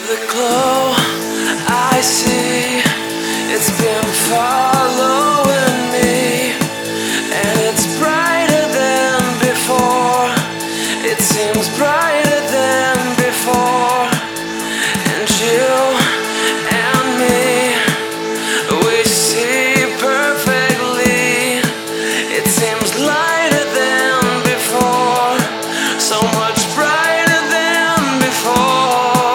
The glow I see, it's been following me, and it's brighter than before. It seems brighter than before. And you and me, we see perfectly. It seems lighter than before, so much brighter than before.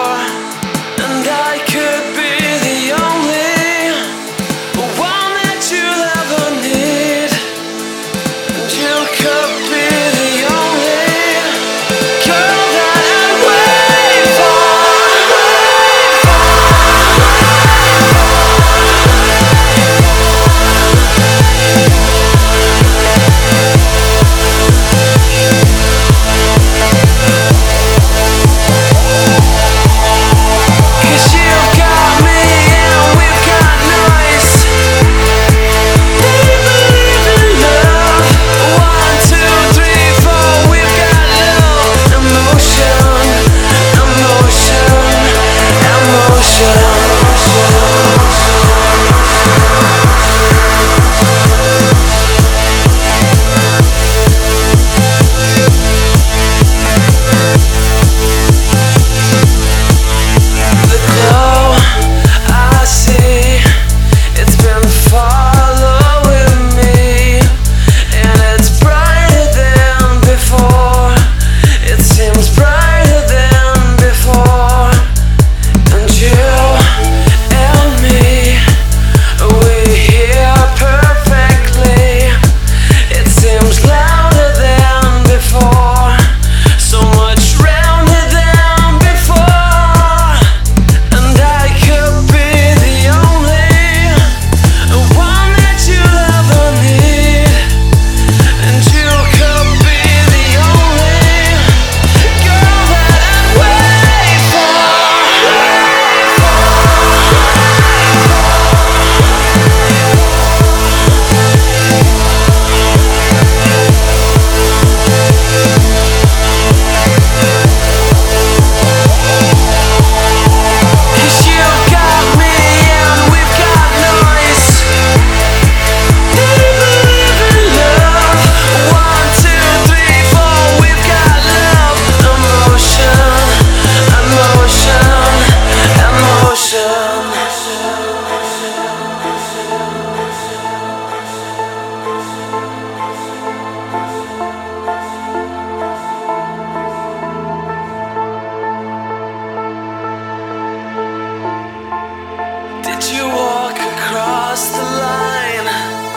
Did you walk across the line?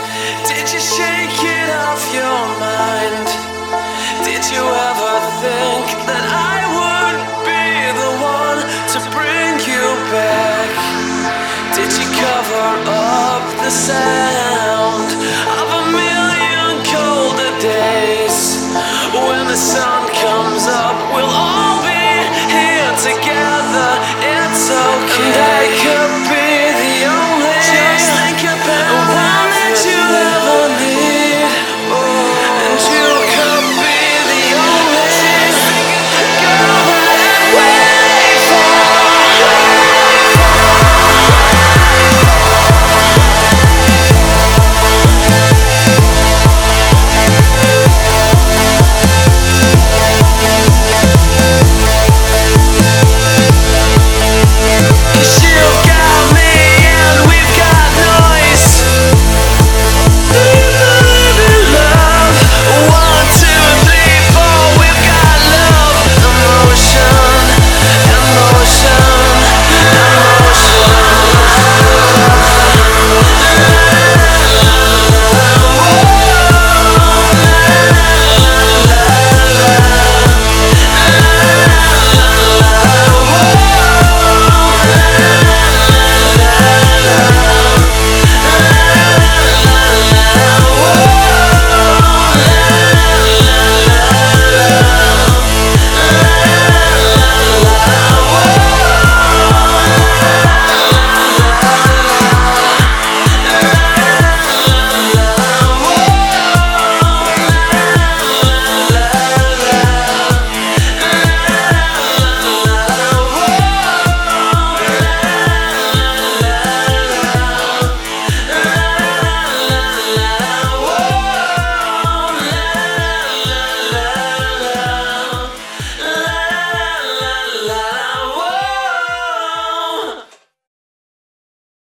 Did you shake it off your mind? Did you ever think that I would be the one to bring you back? Did you cover up the sound?